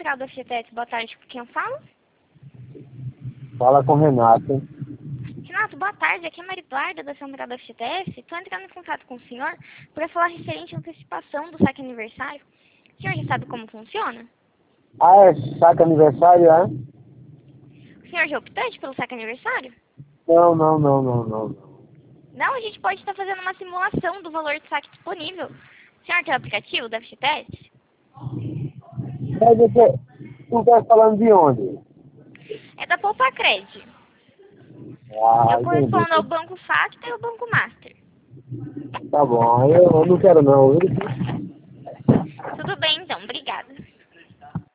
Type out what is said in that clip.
Central do FGTS, boa tarde, com quem eu falo? Fala com o Renato. Renato, boa tarde, aqui é a Maria Eduarda da Central do FGTS. Estou entrando em contato com o senhor para falar referente à antecipação do saque aniversário. O senhor já sabe como funciona? Ah, é saque aniversário, é? O senhor já optante pelo saque aniversário? Não, não, não, não, não. Não, a gente pode estar fazendo uma simulação do valor de saque disponível. O senhor tem o aplicativo da FGTS? Mas você não está falando de onde? É da Poupa Cred. Ah, Eu entendi. correspondo ao Banco Facta e ao Banco Master. Tá bom, eu não quero não. Tudo bem, então.